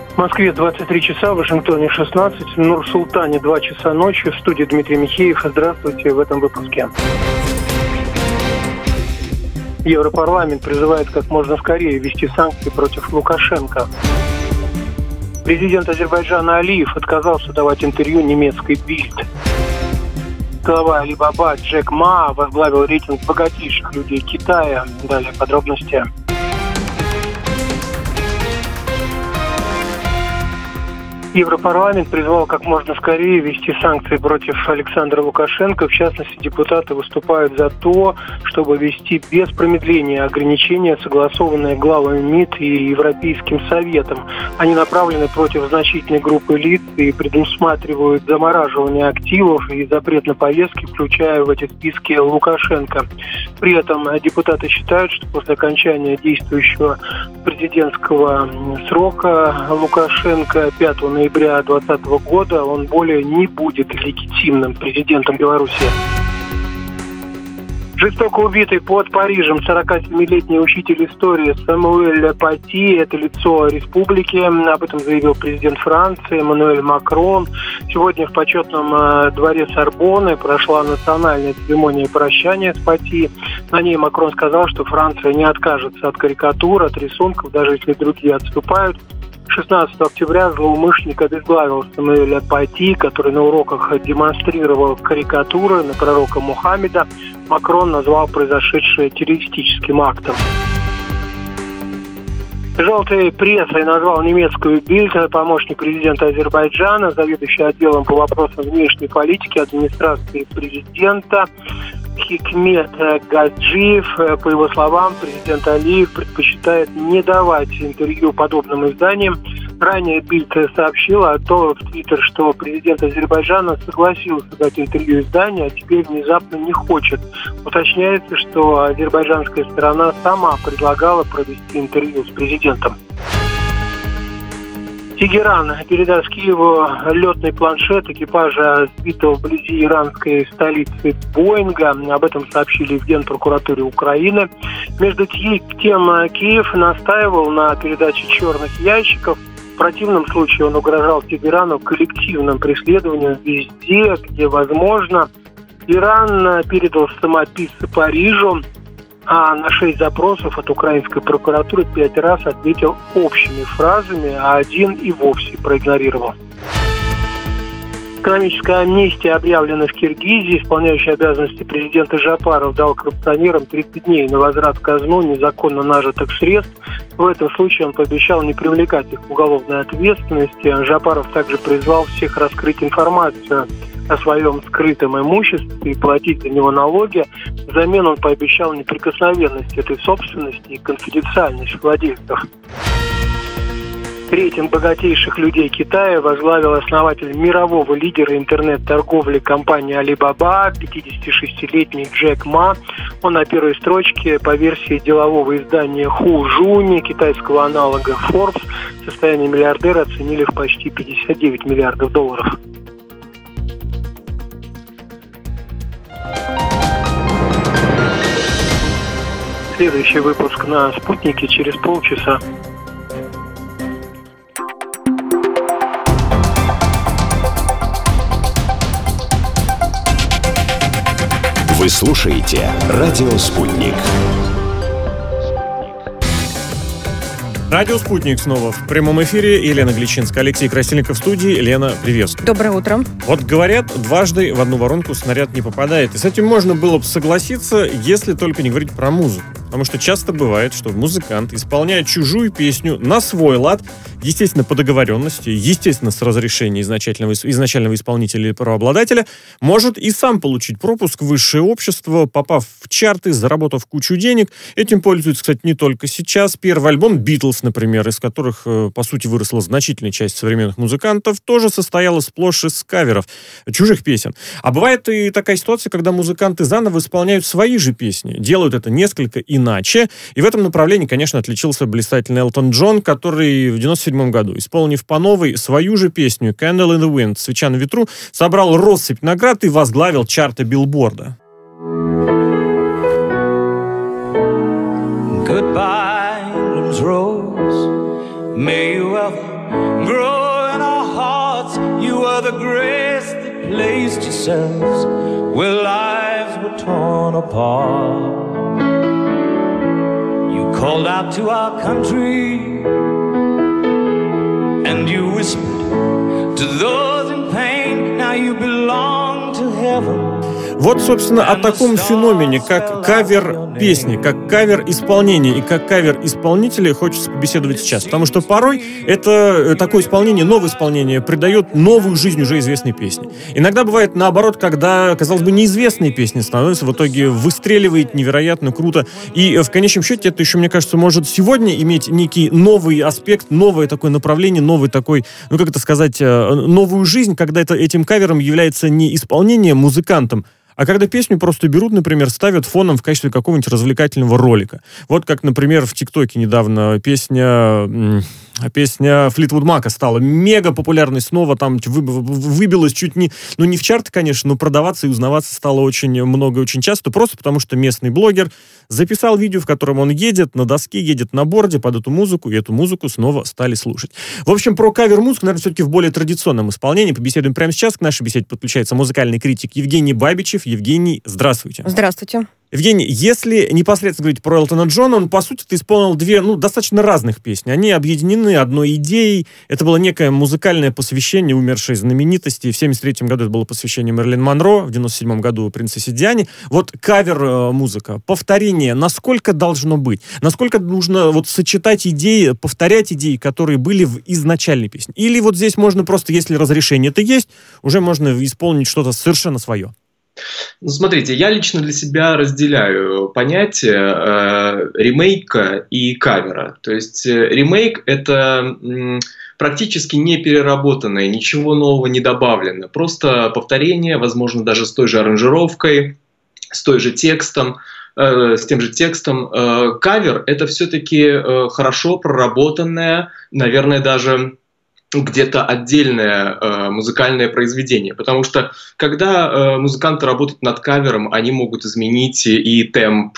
В Москве 23 часа, в Вашингтоне 16, в Нур-Султане 2 часа ночи. В студии Дмитрий Михеев. Здравствуйте в этом выпуске. Европарламент призывает как можно скорее ввести санкции против Лукашенко. Президент Азербайджана Алиев отказался давать интервью немецкой Bild. Глава Alibaba Джек Ма возглавил рейтинг богатейших людей Китая. Далее подробности. Европарламент призвал как можно скорее ввести санкции против Александра Лукашенко. В частности, депутаты выступают за то, чтобы ввести без промедления ограничения, согласованные главами МИД и Европейским Советом. Они направлены против значительной группы лиц и предусматривают замораживание активов и запрет на поездки, включая в эти списки Лукашенко. При этом депутаты считают, что после окончания действующего президентского срока Лукашенко 5 ноября 2020 года он более не будет легитимным президентом Беларуси. Жестоко убитый под Парижем 47-летний учитель истории Самуэль Пати – это лицо республики. Об этом заявил президент Франции Эммануэль Макрон. Сегодня в почетном дворе Сорбонны прошла национальная церемония прощания с Пати. На ней Макрон сказал, что Франция не откажется от карикатур, от рисунков, даже если другие отступают. 16 октября злоумышленник обезглавил Самуэля Пати, который на уроках демонстрировал карикатуры на пророка Мухаммеда. Макрон назвал произошедшее террористическим актом. Желтой прессой назвал немецкую Bild помощник президента Азербайджана, заведующий отделом по вопросам внешней политики администрации президента Хикмет Гаджиев. По его словам, президент Алиев предпочитает не давать интервью подобным изданиям. Ранее Bild сообщила в Твиттер, что президент Азербайджана согласился дать интервью изданию, а теперь внезапно не хочет. Уточняется, что азербайджанская сторона сама предлагала провести интервью с президентом. Тегеран передаст Киеву летный планшет экипажа сбитого вблизи иранской столицы Боинга. Об этом сообщили в Генпрокуратуре Украины. Между тем, Киев настаивал на передаче черных ящиков. В противном случае он угрожал Тегерану коллективным преследованием везде, где возможно. Иран передал самописцы Парижу, а на 6 запросов от украинской прокуратуры 5 раз ответил общими фразами, а один и вовсе проигнорировал. Экономическая амнистия объявлена в Киргизии. Исполняющий обязанности президента Жапаров дал коррупционерам 30 дней на возврат в казну незаконно нажитых средств. В этом случае он пообещал не привлекать их к уголовной ответственности. Жапаров также призвал всех раскрыть информацию о своем скрытом имуществе и платить за него налоги. Взамен он пообещал неприкосновенность этой собственности и конфиденциальность владельцев. Рейтинг богатейших людей Китая возглавил основатель мирового лидера интернет-торговли компании Alibaba, 56-летний Джек Ма. Он на первой строчке по версии делового издания Хужуни, китайского аналога Forbes. Состояние миллиардера оценили в почти $59 миллиардов. Следующий выпуск на «Спутнике» через полчаса. Вы слушаете «Радио Спутник». Радио «Спутник» снова в прямом эфире. Елена Гличинская, Алексей Красильников в студии. Лена, приветствую. Доброе утро. Вот говорят, дважды в одну воронку снаряд не попадает. И с этим можно было бы согласиться, если только не говорить про музыку. Потому что часто бывает, что музыкант исполняет чужую песню на свой лад, естественно, по договоренности, естественно, с разрешения изначального исполнителя или правообладателя, может и сам получить пропуск в высшее общество, попав в чарты, заработав кучу денег. Этим пользуются, кстати, не только сейчас. Первый альбом «Битлз», например, из которых, по сути, выросла значительная часть современных музыкантов, тоже состояла сплошь из каверов чужих песен. А бывает и такая ситуация, когда музыканты заново исполняют свои же песни, делают это несколько иначе. И в этом направлении, конечно, отличился блистательный Элтон Джон, который в 1997 году, исполнив по новой свою же песню «Candle in the Wind», «Свеча на ветру», собрал россыпь наград и возглавил чарты Билборда. Goodbye, Rose. May you ever grow in our hearts. You are the grace that placed yourselves where lives were torn apart. You called out to our country and you whispered to those in pain. Now you belong to heaven. Вот, собственно, о таком феномене, как кавер песни, как кавер исполнения и как кавер исполнителей хочется побеседовать сейчас. Потому что порой это такое исполнение, новое исполнение придает новую жизнь уже известной песне. Иногда бывает наоборот, когда, казалось бы, неизвестные песни становятся, в итоге выстреливает невероятно круто. И в конечном счете это еще, мне кажется, может сегодня иметь некий новый аспект, новое такое направление, новый такой, ну как это сказать, новую жизнь, когда этим кавером является не исполнение музыкантом, а когда песню просто берут, например, ставят фоном в качестве какого-нибудь развлекательного ролика. Вот как, например, в ТикТоке недавно песня Флитвуд Мака стала мега популярной снова, там выбилась чуть не, ну не в чарты, конечно, но продаваться и узнаваться стало очень много и очень часто, просто потому что местный блогер записал видео, в котором он едет на доске, едет на борде под эту музыку, и эту музыку снова стали слушать. В общем, про кавер-музыку, наверное, все-таки в более традиционном исполнении побеседуем прямо сейчас. К нашей беседе подключается музыкальный критик Евгений Бабичев. Евгений, здравствуйте. Здравствуйте. Евгений, если непосредственно говорить про Элтона Джона, он, по сути, исполнил две, достаточно разных песни. Они объединены одной идеей. Это было некое музыкальное посвящение умершей знаменитости. В 1973 году это было посвящение Мэрилин Монро, в 1997 году принцессе Диане. Вот кавер-музыка, повторение, насколько должно быть? Насколько нужно сочетать идеи, повторять идеи, которые были в изначальной песне? Или вот здесь можно просто, если разрешение это есть, уже можно исполнить что-то совершенно свое? Смотрите, я лично для себя разделяю понятие ремейка и кавера. То есть ремейк — это практически не переработанное, ничего нового не добавлено. Просто повторение, возможно, даже с той же аранжировкой, с той же текстом, с тем же текстом. Кавер — это все-таки хорошо проработанное, наверное, даже где-то отдельное музыкальное произведение. Потому что, когда музыканты работают над кавером, они могут изменить и темп,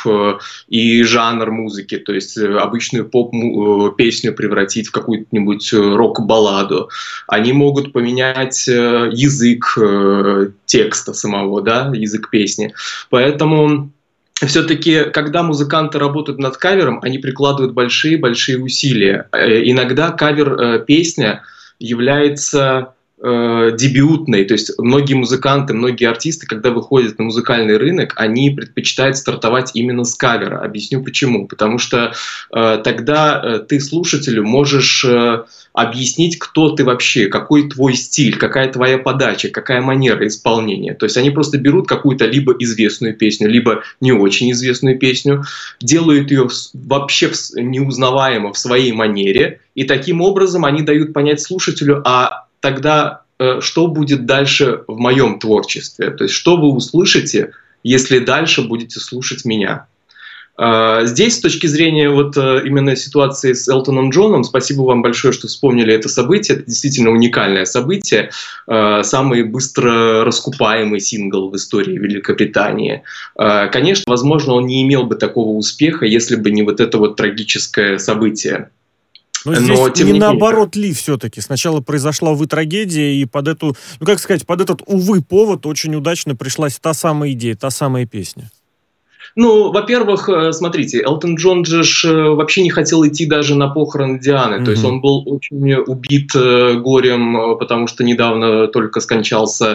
и жанр музыки. То есть обычную поп-песню превратить в какую-нибудь рок-балладу. Они могут поменять язык текста самого, да, язык песни. Поэтому все-таки, когда музыканты работают над кавером, они прикладывают большие-большие усилия. Иногда кавер-песня является дебютной, то есть многие музыканты, многие артисты, когда выходят на музыкальный рынок, они предпочитают стартовать именно с кавера. Объясню почему. Потому что тогда ты слушателю можешь объяснить, кто ты вообще, какой твой стиль, какая твоя подача, какая манера исполнения. То есть они просто берут какую-то либо известную песню, либо не очень известную песню, делают ее вообще неузнаваемо в своей манере, и таким образом они дают понять слушателю, а тогда что будет дальше в моем творчестве? То есть что вы услышите, если дальше будете слушать меня? Здесь, с точки зрения именно ситуации с Элтоном Джоном, спасибо вам большое, что вспомнили это событие. Это действительно уникальное событие. Самый быстро раскупаемый сингл в истории Великобритании. Конечно, возможно, он не имел бы такого успеха, если бы не это трагическое событие. Но здесь не наоборот ли все-таки? Сначала произошла, увы, трагедия, и под этот, увы, повод очень удачно пришлась та самая идея, та самая песня. Во-первых, смотрите, Элтон Джон же вообще не хотел идти даже на похороны Дианы. То есть он был очень убит горем, потому что недавно только скончался,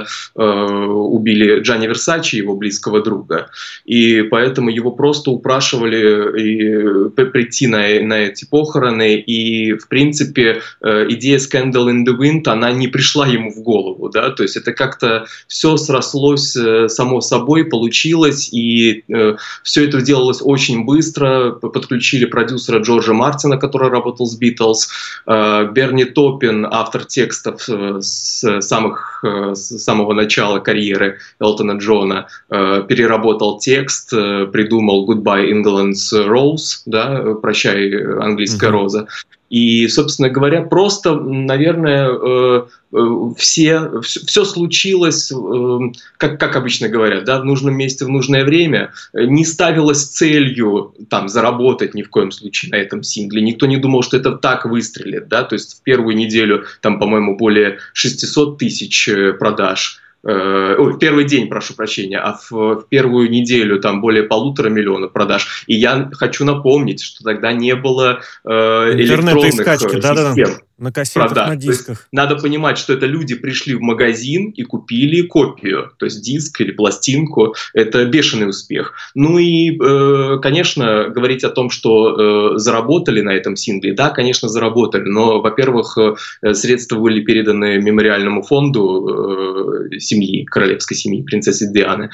убили Джанни Версачи, его близкого друга. И поэтому его просто упрашивали прийти на эти похороны. И, в принципе, идея «Scandal in the Wind», она не пришла ему в голову. Да? То есть это как-то все срослось само собой, получилось, и все это делалось очень быстро. Подключили продюсера Джорджа Мартина, который работал с Beatles, Берни Топпин, автор текстов с самых с самого начала карьеры Элтона Джона, переработал текст, придумал «Goodbye England's Rose», да, «Прощай, английская роза». И, собственно говоря, просто, наверное, все случилось, как обычно говорят, да, в нужном месте в нужное время. Не ставилось целью там заработать ни в коем случае на этом сингле. Никто не думал, что это так выстрелит, да. То есть в первую неделю там, по-моему, более 600 тысяч продаж. В первый день, прошу прощения, а в первую неделю там более 1,5 миллиона продаж. И я хочу напомнить, что тогда не было электронных систем. Да. На кассетах, на дисках. Надо понимать, что это люди пришли в магазин и купили копию, то есть диск или пластинку. Это бешеный успех. Ну и, конечно, говорить о том, что заработали на этом сингле, да, конечно, заработали. Но, во-первых, средства были переданы мемориальному фонду семьи, королевской семьи, принцессы Дианы.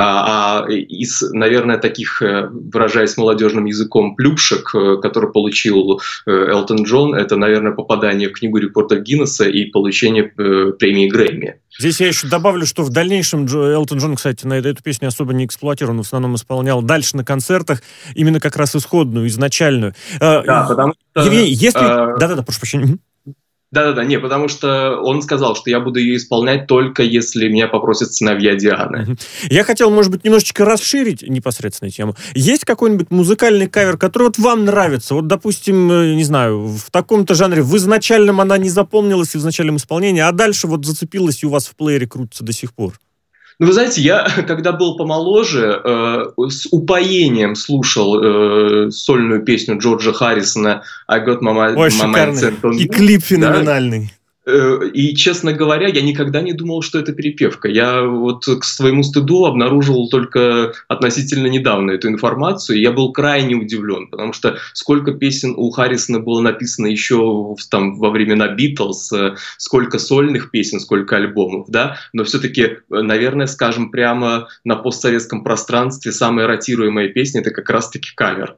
А из, наверное, таких, выражаясь молодежным языком, плюшек, который получил Элтон Джон, это, наверное, попадание в книгу рекордов Гиннесса и получение премии Грэмми. Здесь я еще добавлю, что в дальнейшем Элтон Джон, кстати, на эту песню особо не эксплуатировал, он в основном исполнял дальше на концертах именно как раз исходную, изначальную. Да, потому что... Евгений, если... Да-да-да, прошу прощения. Да-да-да, не, потому что он сказал, что я буду ее исполнять только если меня попросят сыновья Дианы. Я хотел, может быть, немножечко расширить непосредственно тему. Есть какой-нибудь музыкальный кавер, который вот вам нравится? Вот, допустим, не знаю, в таком-то жанре, в изначальном она не запомнилась в изначальном исполнении, а дальше вот зацепилась и у вас в плеере крутится до сих пор? Ну, вы знаете, я, когда был помоложе, с упоением слушал сольную песню Джорджа Харрисона «I got my mind set on you». И клип феноменальный. Да? И, честно говоря, я никогда не думал, что это перепевка. Я вот к своему стыду обнаружил только относительно недавно эту информацию, и я был крайне удивлен, потому что сколько песен у Харрисона было написано еще там, во времена Битлз, сколько сольных песен, сколько альбомов, да, но все-таки, наверное, скажем прямо, на постсоветском пространстве самая ротируемая песня — это как раз-таки кавер.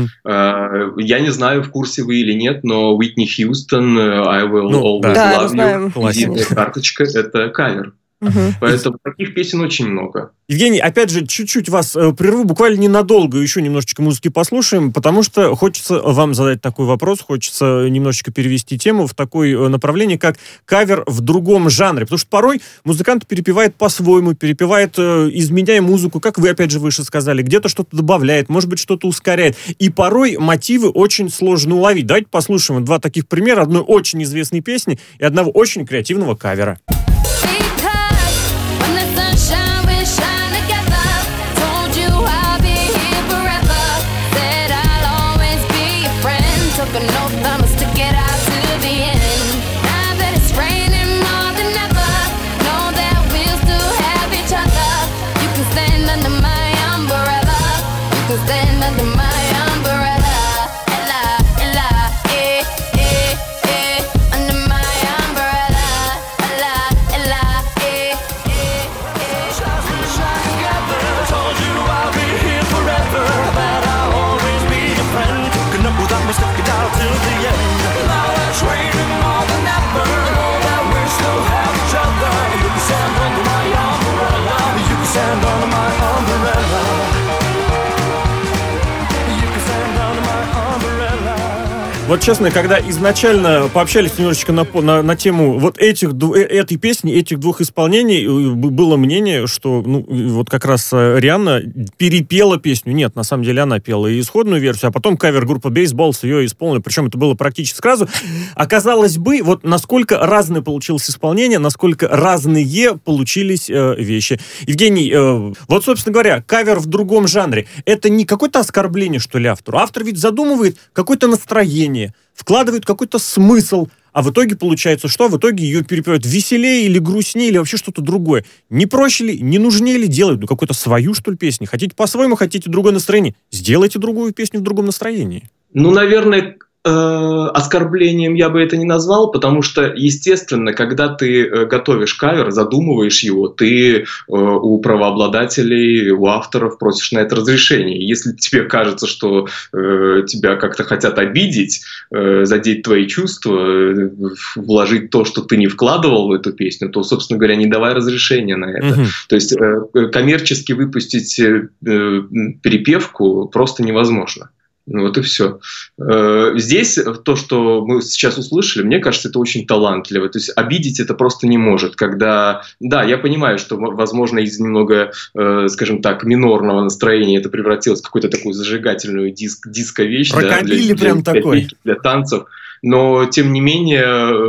Я не знаю, в курсе вы или нет, но Уитни Хьюстон «I will always love you», визитная карточка — это кавер. Поэтому таких песен очень много. Евгений, опять же, чуть-чуть вас прерву, буквально ненадолго, еще немножечко музыки послушаем, потому что хочется вам задать такой вопрос, хочется немножечко перевести тему в такое направление, как кавер в другом жанре. Потому что порой музыкант перепевает по-своему, перепевает, изменяя музыку, как вы, опять же, выше сказали, где-то что-то добавляет, может быть, что-то ускоряет. И порой мотивы очень сложно уловить. Давайте послушаем два таких примера, одной очень известной песни и одного очень креативного кавера. Вот честно, когда изначально пообщались немножечко на тему вот этой песни, этих двух исполнений, было мнение, что ну, вот как раз Рианна перепела песню. Нет, на самом деле она пела и исходную версию, а потом кавер-группа Baseballs ее исполнила. Причем это было практически сразу. Оказалось бы, вот насколько разное получилось исполнение, насколько разные получились вещи. Евгений, вот, собственно говоря, кавер в другом жанре. Это не какое-то оскорбление, что ли, автору. Автор ведь задумывает какое-то настроение, вкладывают какой-то смысл, а в итоге получается что? В итоге ее перепевают веселее или грустнее, или вообще что-то другое. Не проще ли, не нужнее ли делать какую-то свою, что ли, песню? Хотите по-своему, хотите другое настроение? Сделайте другую песню в другом настроении. Ну, наверное, Оскорблением я бы это не назвал, потому что, естественно, когда ты готовишь кавер, задумываешь его, ты у правообладателей, у авторов просишь на это разрешение. Если тебе кажется, что тебя как-то хотят обидеть, задеть твои чувства, вложить то, что ты не вкладывал в эту песню, то, собственно говоря, не давай разрешения на это. То есть коммерчески выпустить перепевку просто невозможно. Вот и все. Здесь то, что мы сейчас услышали, мне кажется, это очень талантливо. То есть обидеть это просто не может. Когда, да, я понимаю, что, возможно, из немного, скажем так, минорного настроения это превратилось в какую-то такую зажигательную диско-вещь. Рокобили прям такой. Для танцев. Но, тем не менее,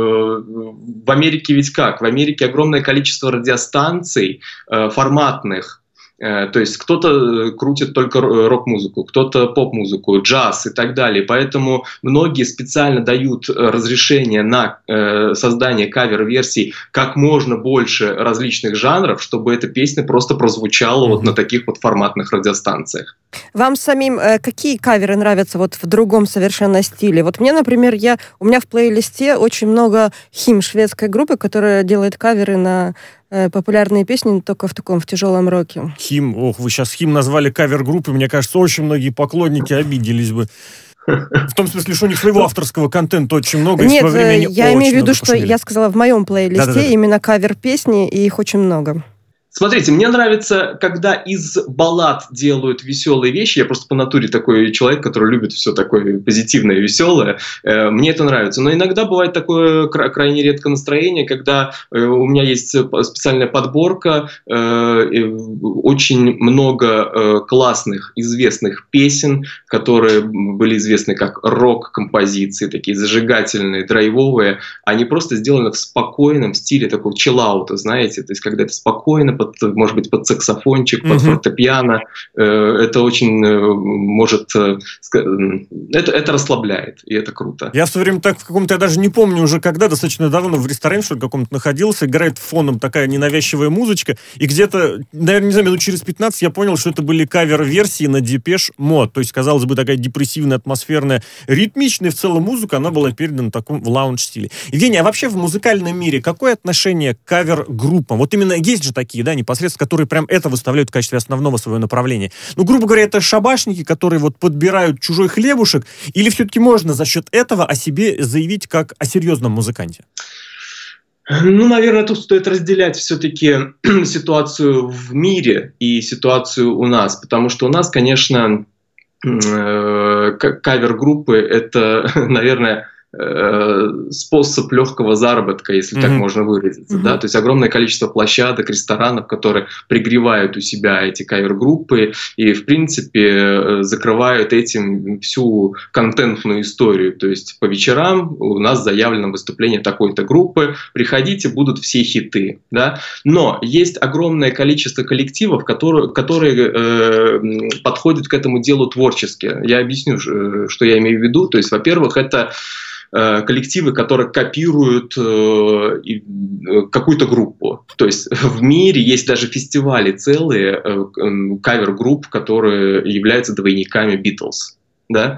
в Америке ведь как? В Америке огромное количество радиостанций форматных. То есть кто-то крутит только рок-музыку, кто-то поп-музыку, джаз и так далее. Поэтому многие специально дают разрешение на создание кавер-версий как можно больше различных жанров, чтобы эта песня просто прозвучала вот на таких вот форматных радиостанциях. Вам самим какие каверы нравятся вот в другом совершенно стиле? Вот мне, например, у меня в плейлисте очень много HIM шведской группы, которая делает каверы на популярные песни, только в тяжелом роке. HIM, вы сейчас HIM назвали кавер-группой, мне кажется, очень многие поклонники обиделись бы. В том смысле, что у них своего авторского контента очень много. Нет, я имею в виду, что я сказала, в моем плейлисте именно кавер-песни, и их очень много. Смотрите, мне нравится, когда из баллад делают веселые вещи. Я просто по натуре такой человек, который любит все такое позитивное, веселое. Мне это нравится. Но иногда бывает такое крайне редкое настроение, когда у меня есть специальная подборка, очень много классных, известных песен, которые были известны как рок-композиции, такие зажигательные, драйвовые. Они просто сделаны в спокойном стиле такого чиллаута, знаете. То есть, когда это спокойно, может быть, под саксофончик, под фортепиано. Это очень может... Это расслабляет, и это круто. Я в свое время так в каком-то, я даже не помню уже когда, достаточно давно в ресторане, что ли, каком-то находился, играет фоном такая ненавязчивая музычка, и где-то, наверное, не знаю, минут через 15 я понял, что это были кавер-версии на Depeche Mode. То есть, казалось бы, такая депрессивная, атмосферная, ритмичная в целом музыка, она была передана в таком в лаунж-стиле. Евгений, а вообще в музыкальном мире какое отношение к кавер-группам? Вот именно есть же такие, да, непосредственно, которые прям это выставляют в качестве основного своего направления. Ну, грубо говоря, это шабашники, которые вот подбирают чужой хлебушек, или все-таки можно за счет этого о себе заявить как о серьезном музыканте? Ну, наверное, тут стоит разделять все-таки ситуацию в мире и ситуацию у нас, потому что у нас, конечно, кавер-группы — это, наверное, способ легкого заработка, если так можно выразиться. Да? То есть огромное количество площадок, ресторанов, которые пригревают у себя эти кавер-группы и, в принципе, закрывают этим всю контентную историю. То есть по вечерам у нас заявлено выступление такой-то группы, приходите, будут все хиты. Да? Но есть огромное количество коллективов, которые подходят к этому делу творчески. Я объясню, что я имею в виду. То есть, во-первых, это коллективы, которые копируют какую-то группу. То есть в мире есть даже фестивали целые кавер-групп, которые являются двойниками Beatles. Да?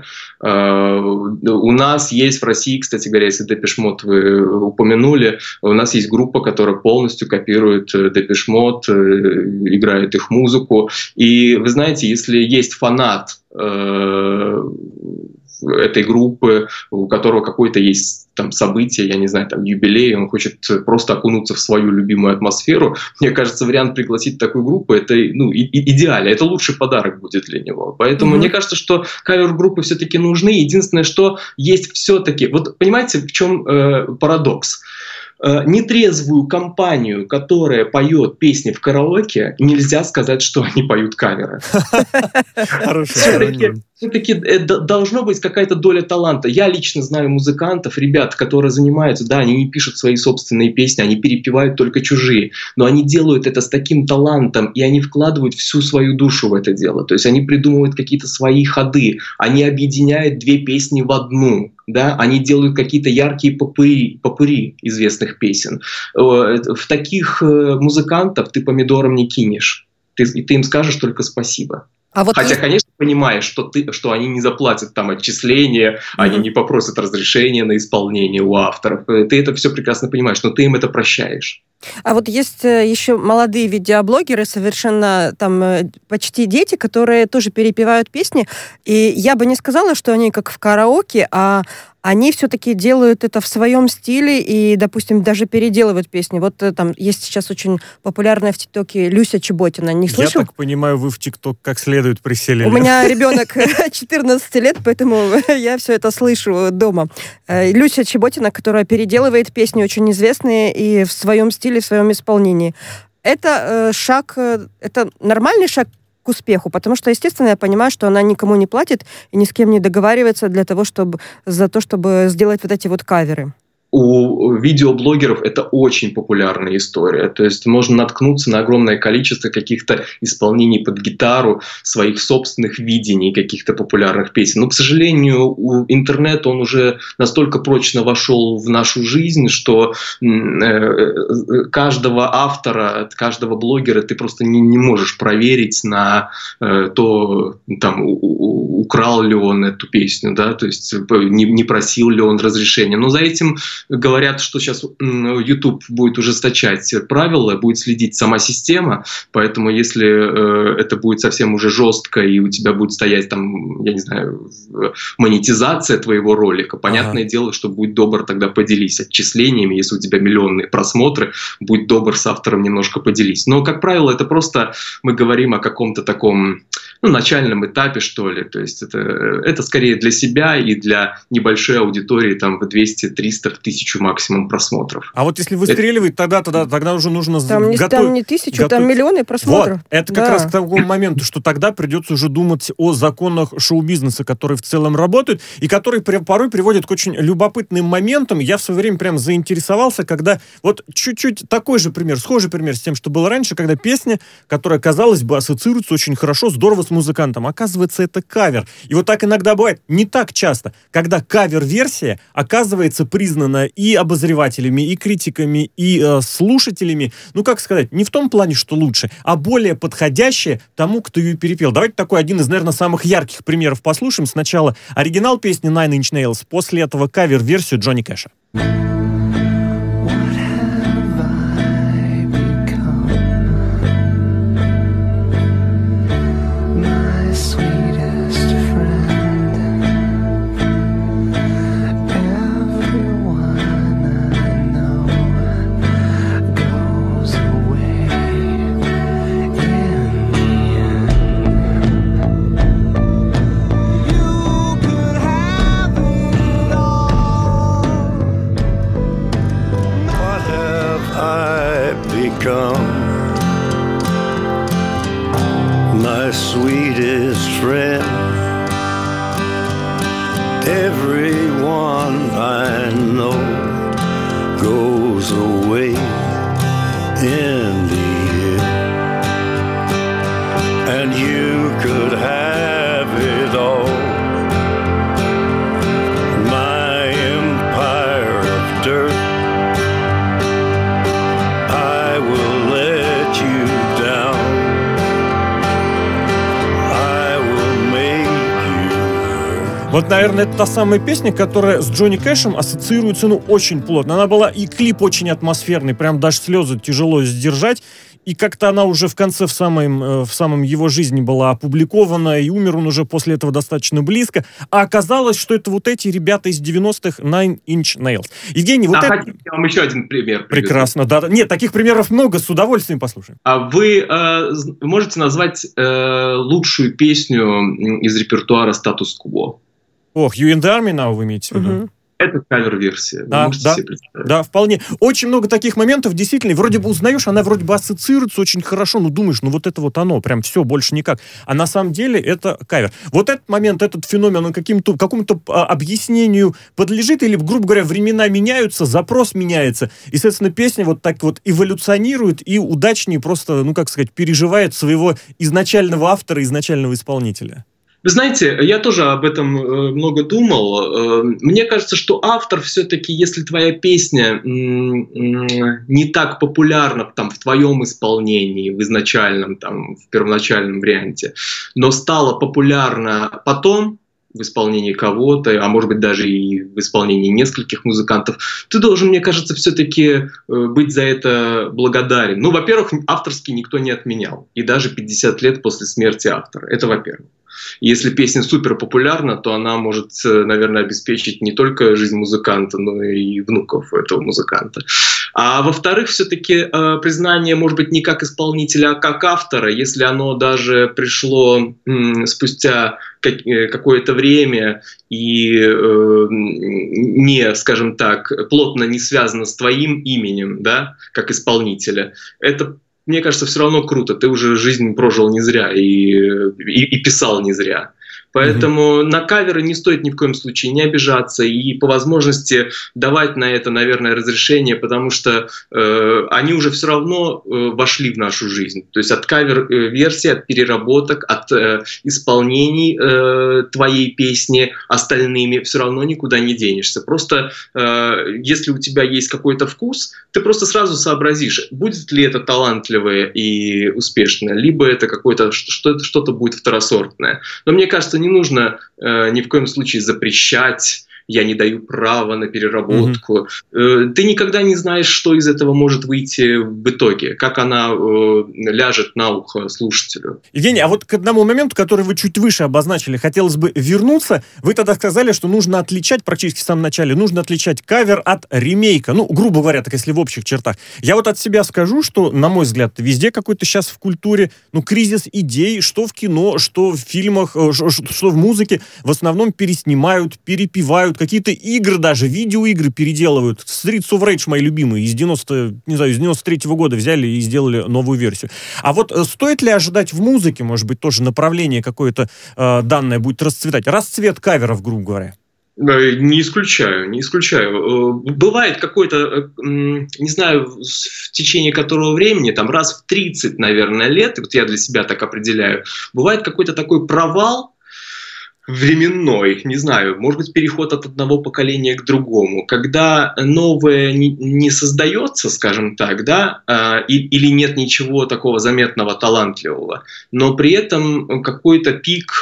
У нас есть в России, кстати говоря, если Depeche Mode вы упомянули, у нас есть группа, которая полностью копирует Depeche Mode, играет их музыку. И вы знаете, если есть фанат этой группы, у которого какое-то есть там событие, я не знаю, там юбилей, он хочет просто окунуться в свою любимую атмосферу, мне кажется, вариант пригласить такую группу — это идеально, это лучший подарок будет для него. Поэтому мне кажется, что кавер-группы все-таки нужны. Единственное, что есть все-таки... Вот понимаете, в чем парадокс? Нетрезвую компанию, которая поет песни в караоке, нельзя сказать, что они поют каверы. Все-таки должна быть какая-то доля таланта. Я лично знаю музыкантов, ребят, которые занимаются, да, они не пишут свои собственные песни, они перепевают только чужие, но они делают это с таким талантом, и они вкладывают всю свою душу в это дело. То есть они придумывают какие-то свои ходы, они объединяют две песни в одну. Да, они делают какие-то яркие попури известных песен. В таких музыкантов ты помидором не кинешь. Ты им скажешь только спасибо. Хотя, конечно, понимаешь, что они не заплатят там отчисления, они не попросят разрешения на исполнение у авторов. Ты это все прекрасно понимаешь, но ты им это прощаешь. А вот есть еще молодые видеоблогеры, совершенно там почти дети, которые тоже перепевают песни. И я бы не сказала, что они как в караоке, а они все-таки делают это в своем стиле и, допустим, даже переделывают песни. Вот там есть сейчас очень популярная в ТикТоке Люся Чеботина. Не слышал? Я так понимаю, вы в ТикТок как следует приселили. У меня ребенок 14 лет, поэтому я все это слышу дома. Люся Чеботина, которая переделывает песни очень известные и в своем стиле, в своем исполнении. Это шаг, это нормальный шаг к успеху, потому что, естественно, я понимаю, что она никому не платит и ни с кем не договаривается за то, чтобы сделать вот эти вот каверы. У видеоблогеров это очень популярная история. То есть можно наткнуться на огромное количество каких-то исполнений под гитару, своих собственных видений каких-то популярных песен. Но, к сожалению, интернет, он уже настолько прочно вошел в нашу жизнь, что каждого автора, каждого блогера ты просто не можешь проверить на то, там, украл ли он эту песню, да, то есть не просил ли он разрешения. Но за этим говорят, что сейчас YouTube будет ужесточать правила, будет следить сама система, поэтому если это будет совсем уже жестко и у тебя будет стоять там, я не знаю, монетизация твоего ролика, понятное дело, что будь добр, тогда поделись отчислениями, если у тебя миллионные просмотры, будь добр, с автором немножко поделись. Но, как правило, это просто мы говорим о каком-то таком начальном этапе, что ли, то есть это скорее для себя и для небольшой аудитории там в 200, 300, 1000 максимум просмотров. А вот если выстреливает, тогда уже нужно там не 1000, там миллионы просмотров. Вот. Это как раз к тому моменту, что тогда придется уже думать о законах шоу-бизнеса, которые в целом работают и которые порой приводят к очень любопытным моментам. Я в свое время прям заинтересовался, когда вот чуть-чуть такой же пример, схожий пример с тем, что было раньше, когда песня, которая, казалось бы, ассоциируется очень хорошо, здорово с музыкантом, оказывается, это кавер. И вот так иногда бывает, не так часто, когда кавер-версия оказывается признана и обозревателями, и критиками, и слушателями, ну, как сказать, не в том плане, что лучше, а более подходящее тому, кто ее перепел. Давайте такой один из, наверное, самых ярких примеров послушаем. Сначала оригинал песни Nine Inch Nails, после этого кавер-версию Джонни Кэша. My sweetest friend, everyone I know goes away in the end, and you could have it all, my empire of dirt. I will let you down. Вот, наверное, это та самая песня, которая с Джонни Кэшем ассоциируется, очень плотно. Она была, и клип очень атмосферный, прям даже слезы тяжело сдержать. И как-то она уже в конце, в самом его жизни была опубликована, и умер он уже после этого достаточно близко. А оказалось, что это вот эти ребята из 90-х, Nine Inch Nails. Евгений, вот это... Я вам еще один пример приведу. Прекрасно, да. Нет, таких примеров много, с удовольствием послушаем. А вы можете назвать лучшую песню из репертуара «Статус Кво»? Ох, You and the Army Now вы имеете в виду? Это кавер-версия. Да, вполне. Очень много таких моментов, действительно, и вроде бы узнаешь, она вроде бы ассоциируется очень хорошо, думаешь, вот это вот оно, прям все, больше никак. А на самом деле это кавер. Вот этот момент, этот феномен, он какому-то объяснению подлежит, или, грубо говоря, времена меняются, запрос меняется, и, соответственно, песня вот так вот эволюционирует и удачнее просто, переживает своего изначального автора, изначального исполнителя. Вы знаете, я тоже об этом много думал. Мне кажется, что автор все-таки, если твоя песня не так популярна там, в твоем исполнении, в изначальном, там, в первоначальном варианте, но стала популярна потом, в исполнении кого-то, а может быть даже и в исполнении нескольких музыкантов, ты должен, мне кажется, все-таки быть за это благодарен. Ну, во-первых, авторский никто не отменял. И даже 50 лет после смерти автора. Это во-первых. Если песня супер популярна, то она может, наверное, обеспечить не только жизнь музыканта, но и внуков этого музыканта. А во-вторых, все-таки признание, может быть, не как исполнителя, а как автора, если оно даже пришло спустя какое-то время и не, скажем так, плотно не связано с твоим именем, да, как исполнителя, это, мне кажется, все равно круто. Ты уже жизнь прожил не зря и писал не зря. Поэтому на каверы не стоит ни в коем случае не обижаться и по возможности давать на это, наверное, разрешение, потому что они уже все равно вошли в нашу жизнь. То есть от кавер-версий, от переработок, от исполнений твоей песни остальными все равно никуда не денешься. Просто если у тебя есть какой-то вкус, ты просто сразу сообразишь, будет ли это талантливое и успешное, либо это какое-то что-то будет второсортное. Но мне кажется, не нужно ни в коем случае запрещать, я не даю права на переработку. Ты никогда не знаешь, что из этого может выйти в итоге, как она ляжет на ухо слушателю. Евгений, а вот к одному моменту, который вы чуть выше обозначили, хотелось бы вернуться. Вы тогда сказали, что нужно отличать, практически в самом начале, нужно отличать кавер от ремейка. Ну, грубо говоря, так если в общих чертах. Я вот от себя скажу, что, на мой взгляд, везде какой-то сейчас в культуре, кризис идей, что в кино, что в фильмах, что в музыке, в основном переснимают, перепевают, какие-то игры даже, видеоигры переделывают. Streets of Rage, мои любимые, из 93-го года взяли и сделали новую версию. А вот стоит ли ожидать в музыке, может быть, тоже направление какое-то данное будет расцветать? Расцвет каверов, грубо говоря. Не исключаю. Бывает какой-то, не знаю, в течение которого времени, там раз в 30, наверное, лет, вот я для себя так определяю, бывает какой-то такой провал временной, не знаю, может быть, переход от одного поколения к другому, когда новое не создается, скажем так, да, или нет ничего такого заметного, талантливого, но при этом какой-то пик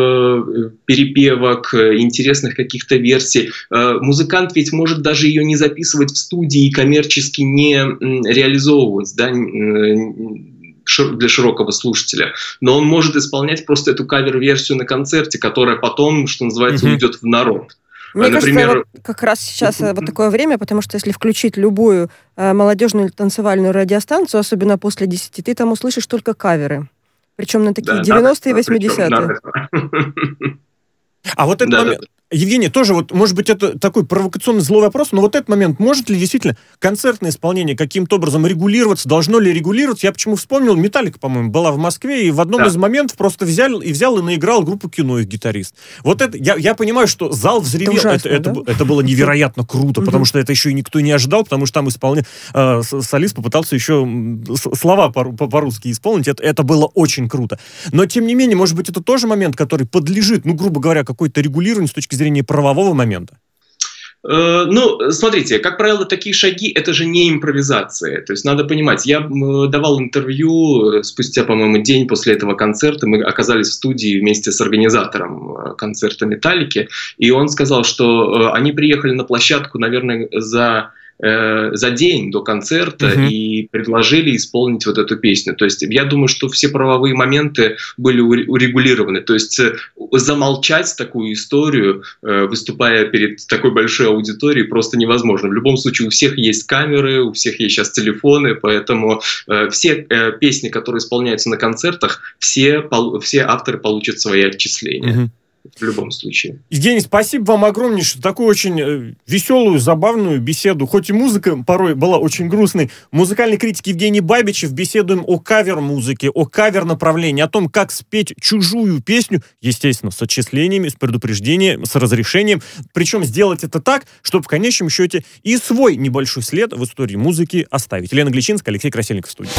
перепевок, интересных каких-то версий. Музыкант ведь может даже ее не записывать в студии и коммерчески не реализовывать, да, для широкого слушателя, но он может исполнять просто эту кавер-версию на концерте, которая потом, что называется, уйдет в народ. Мне кажется, вот как раз сейчас вот такое время, потому что если включить любую молодежную танцевальную радиостанцию, особенно после 10, ты там услышишь только каверы. Причем на такие 90-е и 80-е. А вот этот момент... Евгений, тоже вот, может быть, это такой провокационный злой вопрос, но вот этот момент, может ли действительно концертное исполнение каким-то образом регулироваться, должно ли регулироваться? Я почему вспомнил, Металлика, по-моему, была в Москве, и в одном из моментов просто взял и наиграл группу «Кино», их гитарист. Вот это, я понимаю, что зал взревел, это было невероятно круто, потому что это еще и никто не ожидал, потому что там солист попытался еще слова по-русски исполнить, это было очень круто. Но, тем не менее, может быть, это тоже момент, который подлежит, грубо говоря, какой-то регулированию с точки зрения правового момента? Смотрите, как правило, такие шаги – это же не импровизация. То есть надо понимать, я давал интервью спустя, по-моему, день после этого концерта. Мы оказались в студии вместе с организатором концерта «Металлики», и он сказал, что они приехали на площадку, наверное, за день до концерта и предложили исполнить вот эту песню. То есть я думаю, что все правовые моменты были урегулированы. То есть замолчать такую историю, выступая перед такой большой аудиторией, просто невозможно. В любом случае у всех есть камеры, у всех есть сейчас телефоны, поэтому все песни, которые исполняются на концертах, все авторы получат свои отчисления. В любом случае. Евгений, спасибо вам огромнейшее. Такую очень веселую, забавную беседу. Хоть и музыка порой была очень грустной. Музыкальный критик Евгений Бабичев. Беседуем о кавер-музыке, о кавер-направлении, о том, как спеть чужую песню, естественно, с отчислениями, с предупреждением, с разрешением. Причем сделать это так, чтобы в конечном счете и свой небольшой след в истории музыки оставить. Лена Гличинская, Алексей Красильников в студии.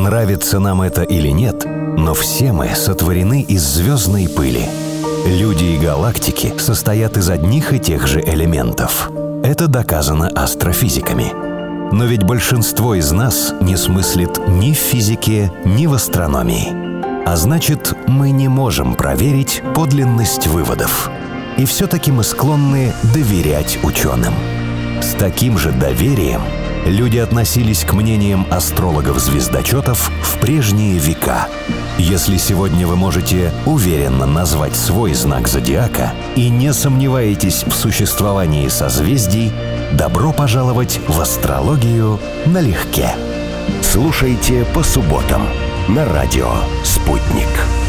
Нравится нам это или нет, но все мы сотворены из звездной пыли. Люди и галактики состоят из одних и тех же элементов. Это доказано астрофизиками. Но ведь большинство из нас не смыслит ни в физике, ни в астрономии. А значит, мы не можем проверить подлинность выводов. И все-таки мы склонны доверять ученым. С таким же доверием люди относились к мнениям астрологов-звездочетов в прежние века. Если сегодня вы можете уверенно назвать свой знак зодиака и не сомневаетесь в существовании созвездий, добро пожаловать в астрологию налегке. Слушайте по субботам на радио «Спутник».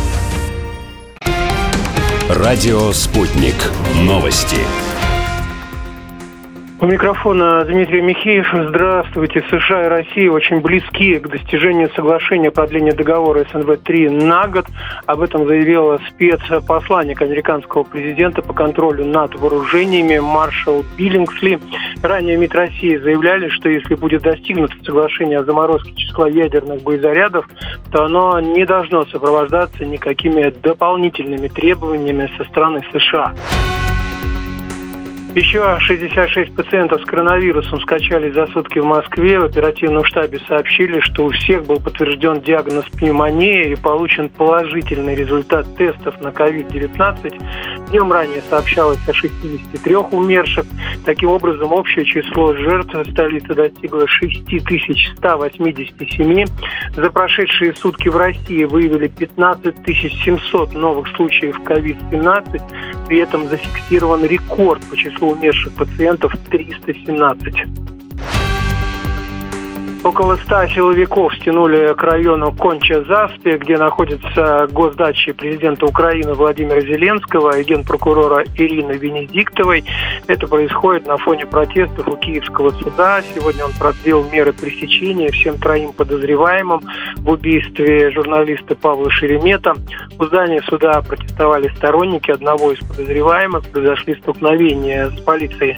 Радио «Спутник». Новости. У микрофона Дмитрий Михеев. Здравствуйте. США и Россия очень близки к достижению соглашения о продлении договора СНВ-3 на год. Об этом заявил спецпосланник американского президента по контролю над вооружениями маршал Биллингсли. Ранее МИД России заявляли, что если будет достигнуто соглашение о заморозке числа ядерных боезарядов, то оно не должно сопровождаться никакими дополнительными требованиями со стороны США. Еще 66 пациентов с коронавирусом скачались за сутки в Москве. В оперативном штабе сообщили, что у всех был подтвержден диагноз пневмония и получен положительный результат тестов на COVID-19. Днем ранее сообщалось о 63 умерших. Таким образом, общее число жертв в столице достигло 6187. За прошедшие сутки в России выявили 15 700 новых случаев COVID-19. При этом зафиксирован рекорд по числу умерших пациентов 317. Около 100 силовиков стянули к району Конча-Заспи, где находятся госдачи президента Украины Владимира Зеленского и генпрокурора Ирины Венедиктовой. Это происходит на фоне протестов у Киевского суда. Сегодня он продлил меры пресечения всем троим подозреваемым в убийстве журналиста Павла Шеремета. У здания суда протестовали сторонники одного из подозреваемых. Произошли столкновения с полицией.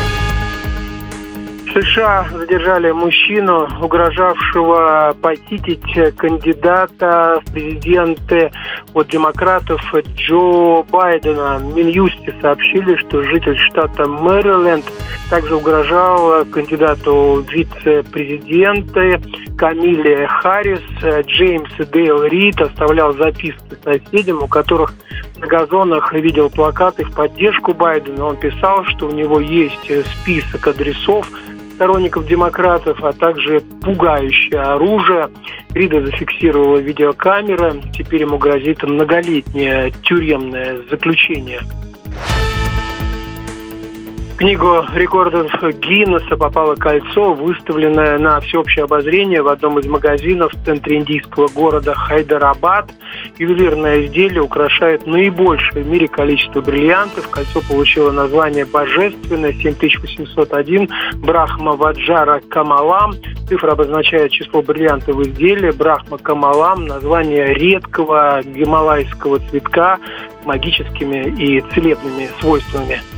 В США задержали мужчину, угрожавшего похитить кандидата в президенты от демократов Джо Байдена. В Минюсте сообщили, что житель штата Мэриленд также угрожал кандидату в вице-президенты Камиле Харрис. Джеймс Дейл Рид оставлял записки соседям, у которых на газонах видел плакаты в поддержку Байдена. Он писал, что у него есть список адресов сторонников демократов, а также пугающее оружие. Рида зафиксировала видеокамера. Теперь ему грозит многолетнее тюремное заключение. В книгу рекордов Гиннесса попало кольцо, выставленное на всеобщее обозрение в одном из магазинов в центре индийского города Хайдарабад. Ювелирное изделие украшает наибольшее в мире количество бриллиантов. Кольцо получило название «Божественное» 7801 Брахма Ваджара Камалам. Цифра обозначает число бриллиантов в изделии. Брахма Камалам – название редкого гималайского цветка с магическими и целебными свойствами.